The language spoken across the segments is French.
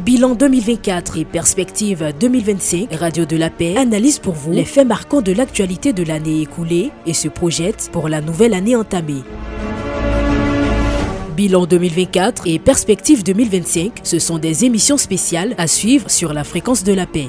Bilan 2024 et perspective 2025, Radio de la Paix analyse pour vous les faits marquants de l'actualité de l'année écoulée et se projette pour la nouvelle année entamée. Bilan 2024 et perspective 2025, ce sont des émissions spéciales à suivre sur la fréquence de la paix.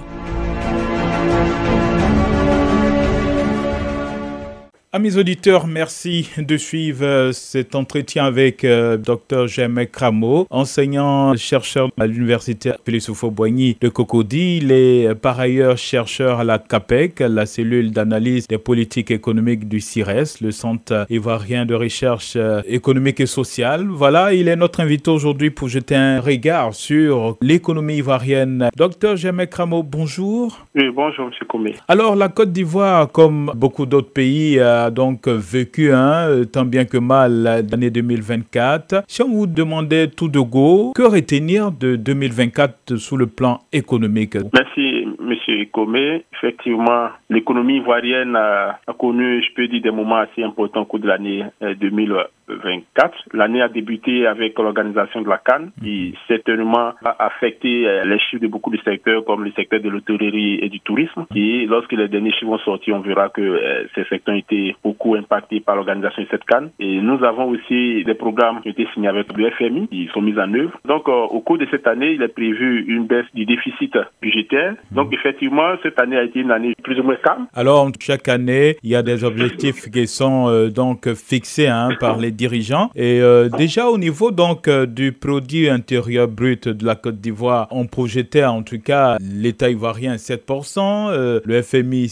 Amis auditeurs, merci de suivre cet entretien avec Dr Germain Cramo, enseignant-chercheur à l'Université Félix Houphouët-Boigny de Cocody. Il est par ailleurs chercheur à la CAPEC, la cellule d'analyse des politiques économiques du CIRES, le Centre ivoirien de recherche économique et sociale. Voilà, il est notre invité aujourd'hui pour jeter un regard sur l'économie ivoirienne. Dr Germain Cramo, bonjour. Oui, bonjour, M. Koumé. Alors, la Côte d'Ivoire, comme beaucoup d'autres pays, a donc vécu tant bien que mal l'année 2024. Si on vous demandait tout de go, que retenir de 2024 sous le plan économique? Merci, M. Koumé. Effectivement, l'économie ivoirienne a connu, je peux dire, des moments assez importants au cours de l'année 2024. L'année a débuté avec l'organisation de la CAN, qui certainement a affecté les chiffres de beaucoup de secteurs, comme le secteur de l'hôtellerie et du tourisme. Et lorsque les derniers chiffres vont sortir, on verra que ces secteurs ont été beaucoup impactés par l'organisation de cette CAN. Et nous avons aussi des programmes qui ont été signés avec le FMI, qui sont mis en œuvre. Donc, au cours de cette année, il est prévu une baisse du déficit budgétaire. Donc, effectivement, cette année a été une année plus ou moins calme. Alors, chaque année, il y a des objectifs qui sont donc fixés par les dirigeants. Et déjà, au niveau donc du produit intérieur brut de la Côte d'Ivoire, on projetait en tout cas l'État ivoirien 7%, le FMI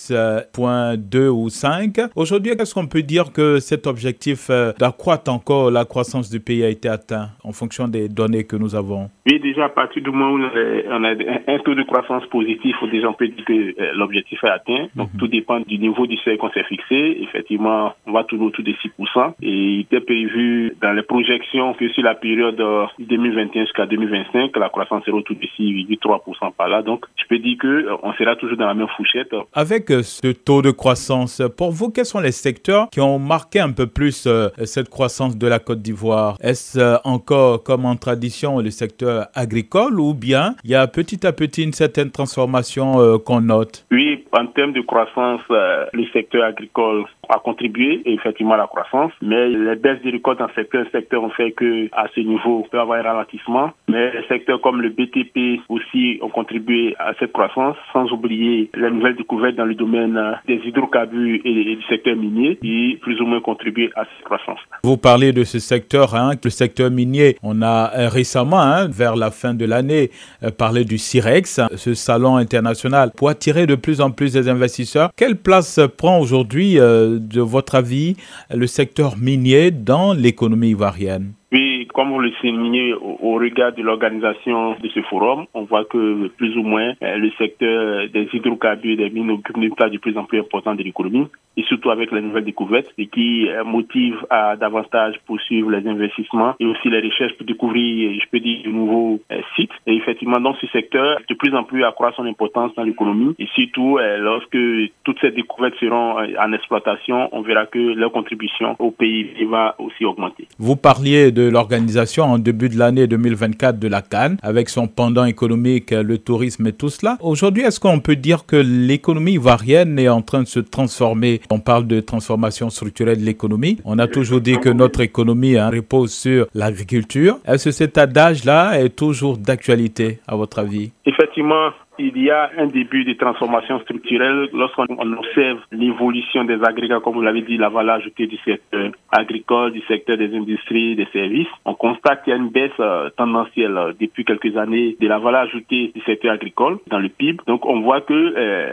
6,2 ou 5. Aujourd'hui, est-ce qu'on peut dire que cet objectif d'accroître encore la croissance du pays a été atteint en fonction des données que nous avons? Oui, déjà, à partir du moment où on a un taux de croissance positif, déjà on peut dire que l'objectif est atteint. Donc, tout dépend du niveau du seuil qu'on s'est fixé. Effectivement, on va tourner autour de 6%. Et il était prévu dans les projections que sur la période 2021 jusqu'à 2025, la croissance sera autour de 6,3% par là. Donc, je peux dire qu'on sera toujours dans la même fourchette. Avec ce taux de croissance, pour vous, quels sont les secteurs qui ont marqué un peu plus cette croissance de la Côte d'Ivoire? Est-ce encore, comme en tradition, le secteur agricole ou bien il y a petit à petit une certaine transformation qu'on note? Oui, en termes de croissance, le secteur agricole a contribué effectivement à la croissance, mais les baisses de récoltes dans certains secteurs ont fait que à ce niveau, on peut avoir un ralentissement. Mais les secteurs comme le BTP aussi ont contribué à cette croissance, sans oublier les nouvelles découvertes dans le domaine des hydrocarbures et du secteur minier qui plus ou moins contribué à cette croissance. Vous parlez de ce secteur, le secteur minier. On a récemment, vers la fin de l'année, parlé du CIREX, ce salon international, pour attirer de plus en plus des investisseurs. Quelle place prend aujourd'hui, de votre avis, le secteur minier dans l'économie ivoirienne? Oui, comme vous le soulignez, au regard de l'organisation de ce forum, on voit que plus ou moins le secteur des hydrocarbures et des mines occupe une place de plus en plus importante de l'économie, et surtout avec les nouvelles découvertes, et qui motive à davantage poursuivre les investissements et aussi les recherches pour découvrir, je peux dire, de nouveaux sites. Et effectivement, donc ce secteur de plus en plus accroît son importance dans l'économie, et surtout lorsque toutes ces découvertes seront en exploitation, on verra que leur contribution au pays va aussi augmenter. Vous parliez de l'organisation en début de l'année 2024 de la CAN, avec son pendant économique, le tourisme et tout cela. Aujourd'hui, est-ce qu'on peut dire que l'économie ivoirienne est en train de se transformer? On parle de transformation structurelle de l'économie. On a toujours dit que notre économie repose sur l'agriculture. Est-ce que cet adage-là est toujours d'actualité, à votre avis? Effectivement, il y a un début de transformation structurelle lorsqu'on observe l'évolution des agrégats, comme vous l'avez dit, la valeur ajoutée du secteur agricole, du secteur des industries, des services. On constate qu'il y a une baisse tendancielle depuis quelques années de la valeur ajoutée du secteur agricole dans le PIB. Donc on voit que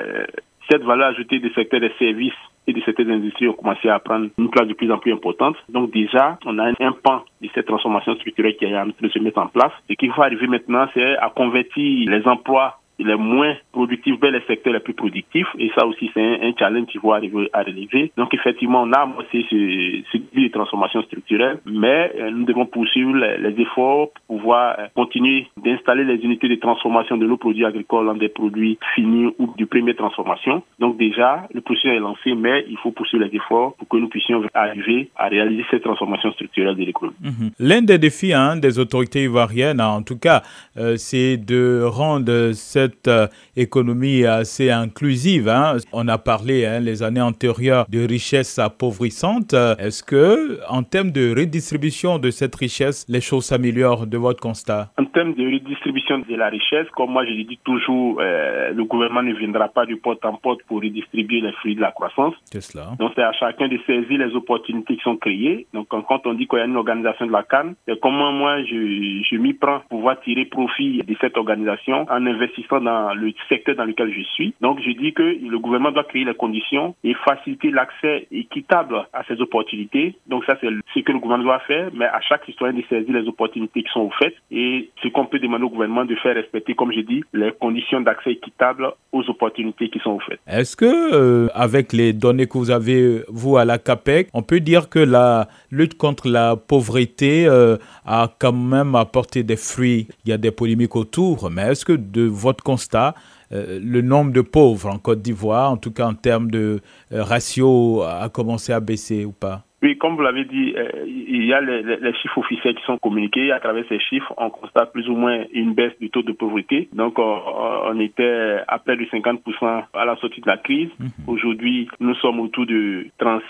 cette valeur ajoutée du secteur des services et de certaines industries ont commencé à prendre une place de plus en plus importante. Donc déjà, on a un pan de cette transformation structurelle qui est en train de se mettre en place. Ce qu'il faut arriver maintenant, c'est à convertir les emplois les moins productifs vers les secteurs les plus productifs. Et ça aussi, c'est un challenge qu'il faut arriver à relever. Donc, effectivement, on a amorcé ce défi de transformation structurelle, mais nous devons poursuivre les efforts pour pouvoir continuer d'installer les unités de transformation de nos produits agricoles en des produits finis ou de première transformation. Donc, déjà, le processus est lancé, mais il faut poursuivre les efforts pour que nous puissions arriver à réaliser cette transformation structurelle de l'économie. L'un des défis des autorités ivoiriennes, en tout cas, c'est de rendre cette économie assez inclusive. On a parlé les années antérieures de richesse appauvrissante. Est-ce que, en termes de redistribution de cette richesse, les choses s'améliorent de votre constat? En termes de redistribution de la richesse, comme moi je le dis toujours, le gouvernement ne viendra pas du porte en porte pour redistribuer les fruits de la croissance. C'est cela. Donc c'est à chacun de saisir les opportunités qui sont créées. Donc quand on dit qu'il y a une organisation de la CAN, c'est comment moi je m'y prends pour pouvoir tirer profit de cette organisation en investissant dans le secteur dans lequel je suis. Donc je dis que le gouvernement doit créer les conditions et faciliter l'accès équitable à ces opportunités. Donc ça c'est ce que le gouvernement doit faire, mais à chaque citoyen de saisir les opportunités qui sont offertes et ce qu'on peut demander au gouvernement de faire respecter, comme je dis, les conditions d'accès équitable aux opportunités qui sont offertes. Est-ce que avec les données que vous avez, vous, à la CAPEC, on peut dire que la lutte contre la pauvreté a quand même apporté des fruits? Il y a des polémiques autour, mais est-ce que de votre constat, le nombre de pauvres en Côte d'Ivoire, en tout cas en termes de ratio, a commencé à baisser ou pas? Oui, comme vous l'avez dit, il y a les chiffres officiels qui sont communiqués. À travers ces chiffres, on constate plus ou moins une baisse du taux de pauvreté. Donc, on était à près de 50% à la sortie de la crise. Aujourd'hui, nous sommes autour de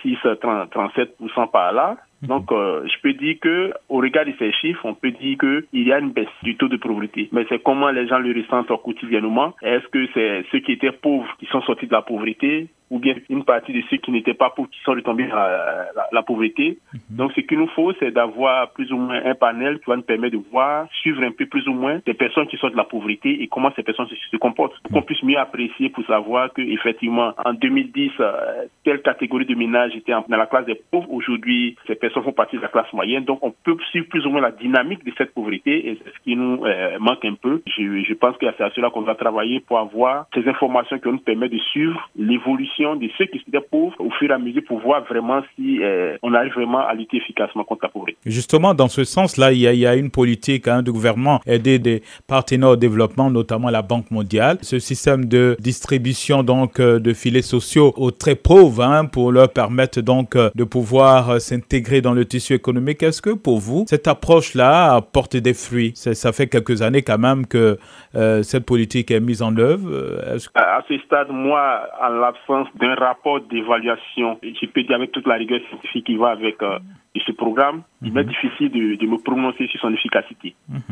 36-37% par là. Donc, je peux dire que, au regard de ces chiffres, on peut dire qu'il y a une baisse du taux de pauvreté. Mais c'est comment les gens le ressentent quotidiennement. Est-ce que c'est ceux qui étaient pauvres qui sont sortis de la pauvreté, ou bien une partie de ceux qui n'étaient pas pauvres qui sont retombés dans la pauvreté? Donc, ce qu'il nous faut, c'est d'avoir plus ou moins un panel qui va nous permettre de voir, suivre un peu plus ou moins des personnes qui sortent de la pauvreté et comment ces personnes se comportent, pour qu'on puisse mieux apprécier, pour savoir que effectivement, en 2010, telle catégorie de ménages était dans la classe des pauvres. Aujourd'hui, ces personnes font partie de la classe moyenne. Donc, on peut suivre plus ou moins la dynamique de cette pauvreté et c'est ce qui nous manque un peu. Je pense que c'est à cela qu'on doit travailler pour avoir ces informations qui nous permettent de suivre l'évolution de ceux qui étaient pauvres au fur et à mesure pour voir vraiment si on arrive vraiment à lutter efficacement contre la pauvreté. Justement, dans ce sens-là, il y a une politique de gouvernement aider des partenaires au développement, notamment la Banque mondiale. Ce système de distribution donc de filets sociaux aux très pauvres pour leur permettre donc de pouvoir s'intégrer dans le tissu économique. Est-ce que pour vous, cette approche-là apporte des fruits? Ça fait quelques années quand même que cette politique est mise en œuvre. À ce stade, moi, en l'absence d'un rapport d'évaluation, je peux dire avec toute la rigueur scientifique qui va avec ce programme, il m'est difficile de me prononcer sur son efficacité.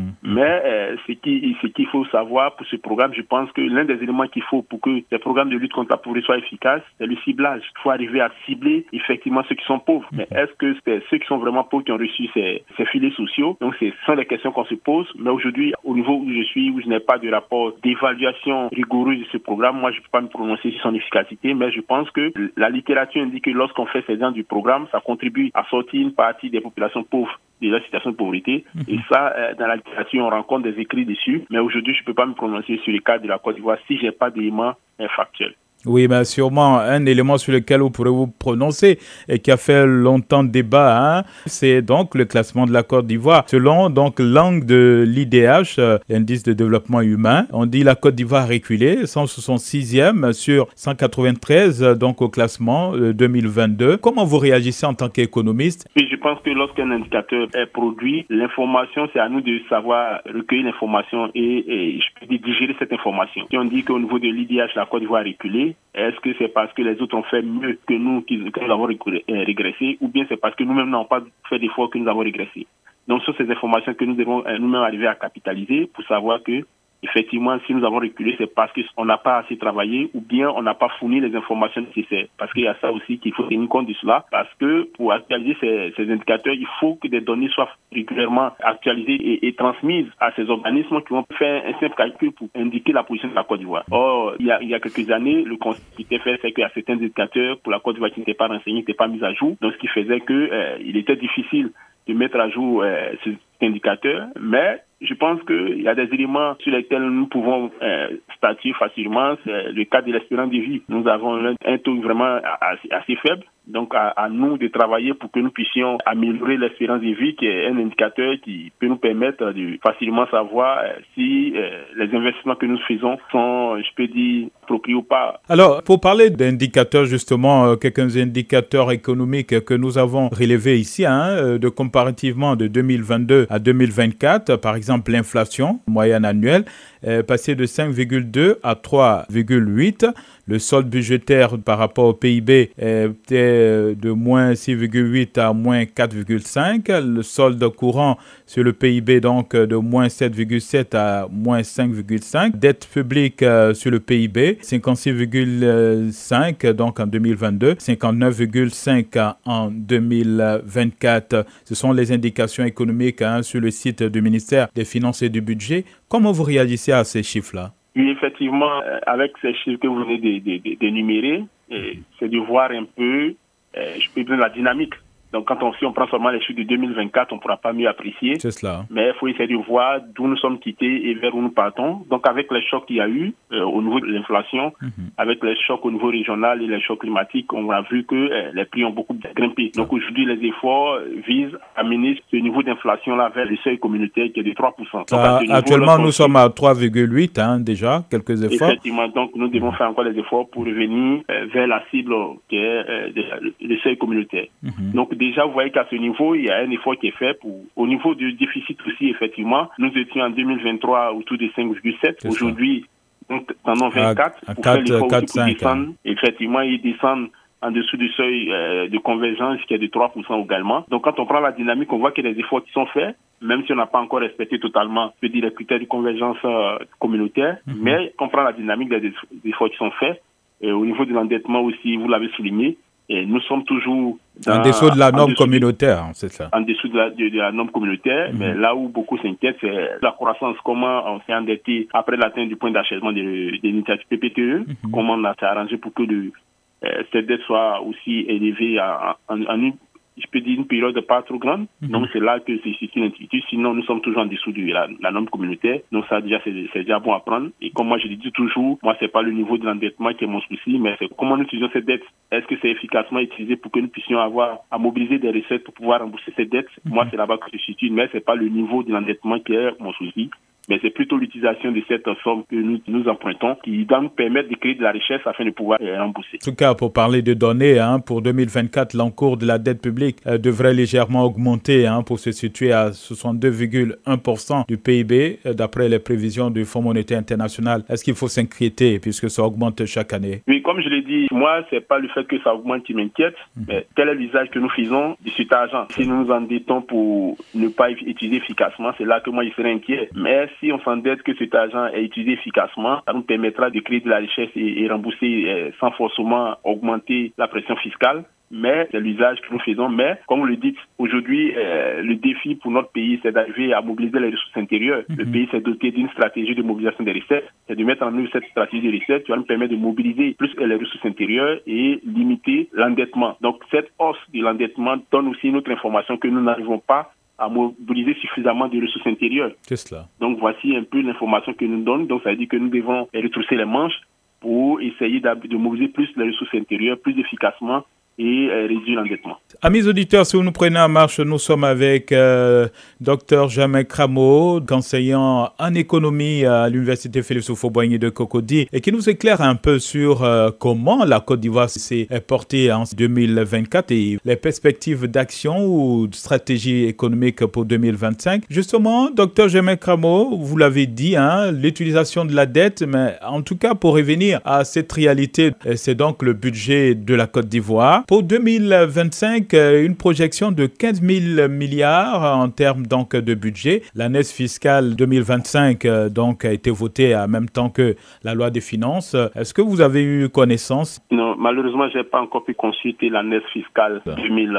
Mais ce qu'il faut savoir pour ce programme, je pense que l'un des éléments qu'il faut pour que les programmes de lutte contre la pauvreté soient efficaces, c'est le ciblage. Il faut arriver à cibler effectivement ceux qui sont pauvres. Mais est-ce que c'est ceux qui sont vraiment pauvres qui ont reçu ces filets sociaux? Donc ce sont les questions qu'on se pose. Mais aujourd'hui, au niveau où je suis, où je n'ai pas de rapport d'évaluation rigoureuse de ce programme, moi je ne peux pas me prononcer sur son efficacité, mais je pense que la littérature indique que lorsqu'on fait ces gens du programme, ça contribue à sortir une partie des populations pauvres de la situation de pauvreté. Et ça, dans la littérature, on rencontre des écrits dessus. Mais aujourd'hui, je ne peux pas me prononcer sur le cas de la Côte d'Ivoire si je n'ai pas d'éléments factuels. Oui, mais sûrement un élément sur lequel vous pourrez vous prononcer et qui a fait longtemps débat, c'est donc le classement de la Côte d'Ivoire. Selon donc l'angle de l'IDH, l'indice de développement humain, on dit la Côte d'Ivoire a reculé, 166e sur 193 donc au classement 2022. Comment vous réagissez en tant qu'économiste? Oui, je pense que lorsqu'un indicateur est produit, l'information, c'est à nous de savoir recueillir l'information et je peux digérer cette information. Si on dit qu'au niveau de l'IDH, la Côte d'Ivoire a reculé, est-ce que c'est parce que les autres ont fait mieux que nous avons régressé, ou bien c'est parce que nous-mêmes n'avons pas fait d'efforts que nous avons régressé? Donc, ce sont ces informations que nous devons nous-mêmes arriver à capitaliser pour savoir que effectivement, si nous avons reculé, c'est parce qu'on n'a pas assez travaillé ou bien on n'a pas fourni les informations nécessaires. Parce qu'il y a ça aussi qu'il faut tenir compte de cela. Parce que pour actualiser ces indicateurs, il faut que des données soient régulièrement actualisées et transmises à ces organismes qui vont faire un simple calcul pour indiquer la position de la Côte d'Ivoire. Or, il y a quelques années, le constat qui était fait, c'est qu'il y a certains indicateurs pour la Côte d'Ivoire qui n'étaient pas renseignés, qui n'étaient pas mis à jour. Donc, ce qui faisait qu'il était difficile de mettre à jour ces indicateurs, mais je pense qu'il y a des éléments sur lesquels nous pouvons statuer facilement. C'est le cas de l'espérance de vie. Nous avons un taux vraiment assez faible. Donc, à nous de travailler pour que nous puissions améliorer l'espérance de vie, qui est un indicateur qui peut nous permettre de facilement savoir si les investissements que nous faisons sont, je peux dire, appropriés ou pas. Alors, pour parler d'indicateurs, justement, quelques indicateurs économiques que nous avons relevés ici, de comparativement de 2022 à 2024, par exemple, l'inflation moyenne annuelle est passée de 5,2 à 3,8. Le solde budgétaire par rapport au PIB était de moins 6,8 à moins 4,5. Le solde courant sur le PIB, donc, de moins 7,7 à moins 5,5. Dette publique sur le PIB, 56,5 donc en 2022, 59,5 en 2024. Ce sont les indications économiques sur le site du ministère des Finances et du Budget. Comment vous réagissez à ces chiffres-là? Oui, effectivement, avec ces chiffres que vous venez d'énumérer, c'est de voir un peu, je peux dire, la dynamique. Donc, si on prend seulement les chiffres de 2024, on ne pourra pas mieux apprécier. C'est cela. Mais il faut essayer de voir d'où nous sommes quittés et vers où nous partons. Donc, avec les chocs qu'il y a eu au niveau de l'inflation, avec les chocs au niveau régional et les chocs climatiques, on a vu que les prix ont beaucoup grimpé. Donc, aujourd'hui, les efforts visent à amener ce niveau d'inflation-là vers le seuil communautaire qui est de 3%. Donc, actuellement, nous sommes à 3,8 déjà, quelques efforts. Effectivement, donc nous devons faire encore les efforts pour revenir vers la cible qui est le seuil communautaire. Donc, déjà, vous voyez qu'à ce niveau, il y a un effort qui est fait. Au niveau du déficit aussi, effectivement, nous étions en 2023 autour de 5,7. Aujourd'hui, donc, en 24, pour faire l'effort aussi pour descendre. Effectivement, ils descendent en dessous du seuil de convergence qui est de 3% également. Donc, quand on prend la dynamique, on voit qu'il y a des efforts qui sont faits, même si on n'a pas encore respecté totalement, je veux dire, les critères de convergence communautaire. Mais quand on prend la dynamique des efforts qui sont faits, et au niveau de l'endettement aussi, vous l'avez souligné, et nous sommes toujours en dessous de la norme communautaire, c'est ça. En dessous de la norme communautaire, mais là où beaucoup s'inquiètent, c'est la croissance, comment on s'est endetté après l'atteinte du point d'achèvement de l'initiative PPTE, comment on s'est arrangé pour que cette dette soit aussi élevée je peux dire une période pas trop grande. Donc c'est là que c'est une inquiétude. Sinon, nous sommes toujours en dessous de la norme communautaire. Donc ça, déjà, c'est déjà bon à prendre. Et comme moi, je le dis toujours, moi, c'est pas le niveau de l'endettement qui est mon souci, mais c'est comment nous utilisons cette dette. Est-ce que c'est efficacement utilisé pour que nous puissions avoir à mobiliser des recettes pour pouvoir rembourser cette dette? Moi, c'est là-bas que je situe, mais c'est pas le niveau de l'endettement qui est mon souci. Mais c'est plutôt l'utilisation de cette somme que nous empruntons qui doit nous permettre de créer de la richesse afin de pouvoir rembourser. En tout cas, pour parler de données, pour 2024, l'encours de la dette publique devrait légèrement augmenter pour se situer à 62,1% du PIB d'après les prévisions du Fonds monétaire international. Est-ce qu'il faut s'inquiéter puisque ça augmente chaque année? Oui, comme je l'ai dit, moi, c'est pas le fait que ça augmente qui m'inquiète, mais quel est l'usage que nous faisons de cet argent? Si nous nous endettons pour ne pas utiliser efficacement, c'est là que moi, je serais inquiet. Mais si on s'endette que cet argent est utilisé efficacement, ça nous permettra de créer de la richesse et rembourser sans forcément augmenter la pression fiscale. Mais c'est l'usage que nous faisons. Mais, comme vous le dites, aujourd'hui, le défi pour notre pays, c'est d'arriver à mobiliser les ressources intérieures. Le pays s'est doté d'une stratégie de mobilisation des recettes. C'est de mettre en œuvre cette stratégie de recettes qui va nous permettre de mobiliser plus les ressources intérieures et limiter l'endettement. Donc, cette hausse de l'endettement donne aussi une autre information que nous n'arrivons pas à mobiliser suffisamment de ressources intérieures. C'est cela. Donc, voici un peu l'information que nous donne. Donc, ça veut dire que nous devons retrousser les manches pour essayer de mobiliser plus les ressources intérieures, plus efficacement, et réduire l'endettement. Amis auditeurs, si vous nous prenez en marche, nous sommes avec Dr Germain Cramo, enseignant en économie à l'Université Félix Houphouët-Boigny de Cocody, et qui nous éclaire un peu sur comment la Côte d'Ivoire s'est portée en 2024 et les perspectives d'action ou de stratégie économique pour 2025. Justement, Dr Germain Cramo, vous l'avez dit, l'utilisation de la dette, mais en tout cas pour revenir à cette réalité, c'est donc le budget de la Côte d'Ivoire. Pour 2025, une projection de 15 000 milliards en termes donc de budget. L'année fiscale 2025 donc a été votée en même temps que la loi des finances. Est-ce que vous avez eu connaissance? Non, malheureusement, je n'ai pas encore pu consulter l'année fiscale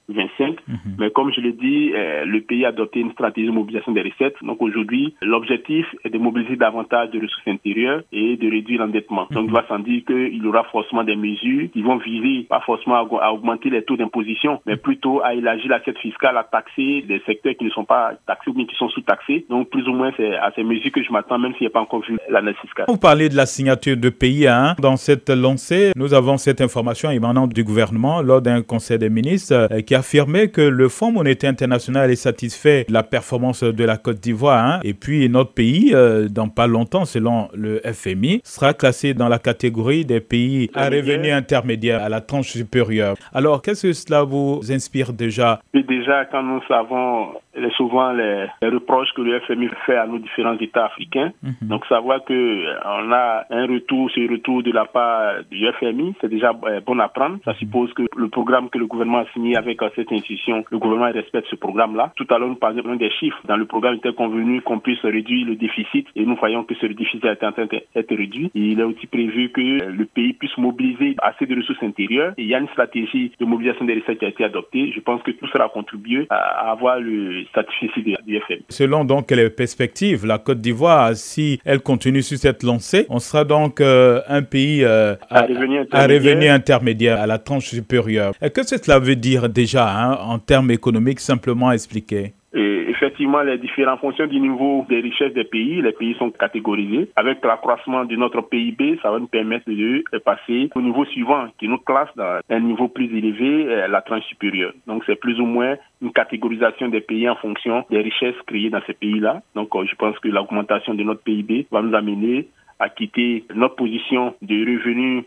2025. Mais comme je l'ai dit, le pays a adopté une stratégie de mobilisation des recettes. Donc aujourd'hui, l'objectif est de mobiliser davantage de ressources intérieures et de réduire l'endettement. Donc il va sans dire qu'il y aura forcément des mesures qui vont viser pas forcément à augmenter les taux d'imposition, mais plutôt à élargir l'assiette fiscale, à taxer des secteurs qui ne sont pas taxés ou bien qui sont sous-taxés. Donc plus ou moins c'est à ces mesures que je m'attends, même s'il n'y a pas encore vu l'analyse fiscale. Vous parlez de la signature de PIA. Dans cette lancée, nous avons cette information émanant du gouvernement lors d'un conseil des ministres qui affirmait que le Fonds monétaire international est satisfait de la performance de la Côte d'Ivoire. Et puis notre pays, dans pas longtemps, selon le FMI, sera classé dans la catégorie des pays à revenu intermédiaire, à la tranche supérieure. Alors, qu'est-ce que cela vous inspire déjà? Et déjà, quand nous savons souvent les reproches que le FMI fait à nos différents États africains, donc savoir qu'on a un retour, ce retour de la part du FMI, c'est déjà bon à prendre. Ça suppose que le programme que le gouvernement a signé avec cette institution, le gouvernement respecte ce programme-là. Tout à l'heure, nous parlions des chiffres. Dans le programme, il était convenu qu'on puisse réduire le déficit et nous voyons que ce déficit est en train d'être réduit. Et il est aussi prévu que le pays puisse mobiliser assez de ressources intérieures. Et il y a une stratégie de mobilisation des recettes qui a été adoptée. Je pense que tout cela contribue à avoir le satisfait du FMI. Selon donc les perspectives, la Côte d'Ivoire, si elle continue sur cette lancée, on sera donc un pays à revenu intermédiaire, à la tranche supérieure. Qu'est-ce que cela veut dire déjà en termes économiques, simplement expliqué? Et effectivement, les différentes fonctions du niveau des richesses des pays, les pays sont catégorisés. Avec l'accroissement de notre PIB, ça va nous permettre de passer au niveau suivant, qui nous classe dans un niveau plus élevé, la tranche supérieure. Donc, c'est plus ou moins une catégorisation des pays en fonction des richesses créées dans ces pays-là. Donc, je pense que l'augmentation de notre PIB va nous amener à quitter notre position de revenus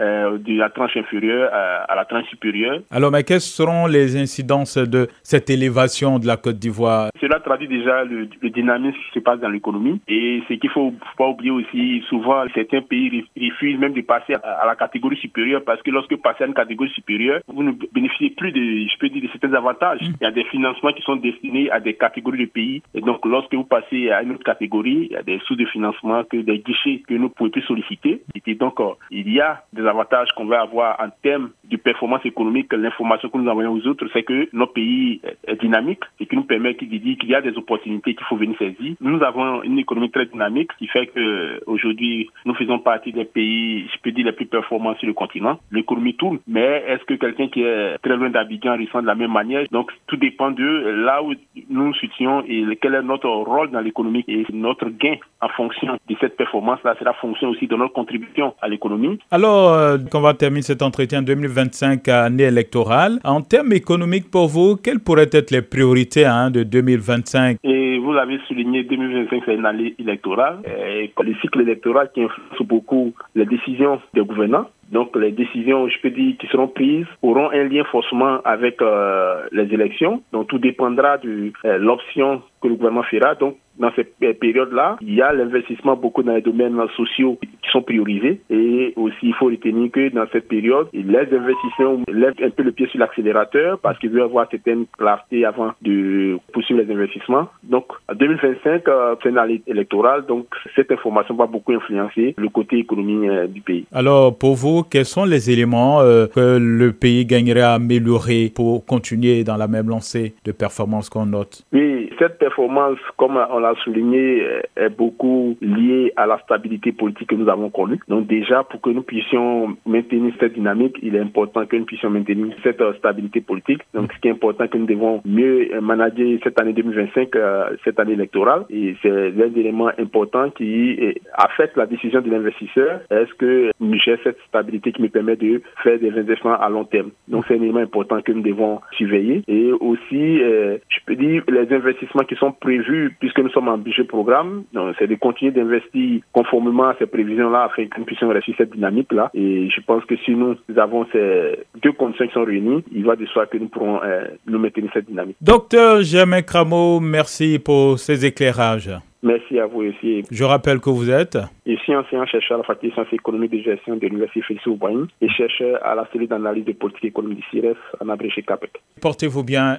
de la tranche inférieure à la tranche supérieure. Alors, mais quelles seront les incidences de cette élévation de la Côte d'Ivoire? Cela traduit déjà le dynamisme qui se passe dans l'économie. Et ce qu'il ne faut pas oublier aussi, souvent, certains pays refusent même de passer à la catégorie supérieure parce que lorsque vous passez à une catégorie supérieure, vous ne bénéficiez plus de certains avantages. Il y a des financements qui sont destinés à des catégories de pays. Et donc, lorsque vous passez à une autre catégorie, il y a des sous de financement, des guichets que nous ne pouvons plus solliciter. Et donc, il y a des avantages qu'on va avoir en termes de performance économique. L'information que nous envoyons aux autres, c'est que notre pays est dynamique et qui nous permet de dire qu'il y a des opportunités qu'il faut venir saisir. Nous avons une économie très dynamique, qui fait que aujourd'hui nous faisons partie des pays, je peux dire, les plus performants sur le continent. L'économie tourne, mais est-ce que quelqu'un qui est très loin d'Abidjan ressent de la même manière? Donc tout dépend de là où nous nous situons et quel est notre rôle dans l'économie et notre gain en fonction de cette performance-là. C'est la fonction aussi de notre contribution à l'économie. Alors, qu'on va terminer cet entretien 2025 année électorale. En termes économiques pour vous, quelles pourraient être les priorités de 2025? Et vous avez souligné 2025, c'est une année électorale. Et le cycle électoral qui influence beaucoup les décisions des gouvernants. Donc les décisions, je peux dire, qui seront prises auront un lien forcément avec les élections. Donc tout dépendra de l'option que le gouvernement fera. Donc dans cette période-là, il y a l'investissement beaucoup dans les domaines sociaux qui sont priorisés. Et aussi, il faut retenir que dans cette période, les investisseurs lèvent un peu le pied sur l'accélérateur parce qu'ils veulent avoir certaine clarté avant de poursuivre les investissements. Donc en 2025, c'est une année électorale. Donc cette information va beaucoup influencer le côté économique du pays. Alors pour vous, quels sont les éléments que le pays gagnerait à améliorer pour continuer dans la même lancée de performance qu'on note? Oui, cette performance, comme on l'a souligné, est beaucoup liée à la stabilité politique que nous avons connue. Donc déjà, pour que nous puissions maintenir cette dynamique, il est important que nous puissions maintenir cette stabilité politique. Donc ce qui est important, que nous devons mieux manager cette année 2025, cette année électorale. Et c'est l'un des éléments importants qui affecte la décision de l'investisseur. Est-ce que j'ai cette stabilité qui me permet de faire des investissements à long terme? Donc c'est un élément important que nous devons surveiller. Et aussi, je peux dire, les investissements qui sont prévus, puisque nous sommes en budget programme, donc c'est de continuer d'investir conformément à ces prévisions-là afin que nous puissions réussir cette dynamique-là. Et je pense que si nous avons ces deux conditions qui sont réunies, il va de soi que nous pourrons nous maintenir cette dynamique. Docteur Germain Cramo, merci pour ces éclairages. Merci à vous aussi. Je rappelle que vous êtes ici enseignant-chercheur à la faculté de sciences économiques de gestion de l'Université Félix Houphouët-Boigny et chercheur à la cellule d'analyse de politique économique du CIRES en abrégé CAPEC. Portez-vous bien.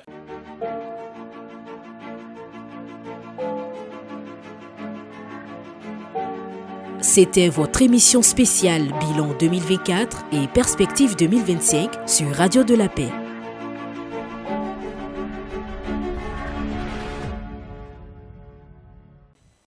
C'était votre émission spéciale Bilan 2024 et Perspectives 2025 sur Radio de la Paix.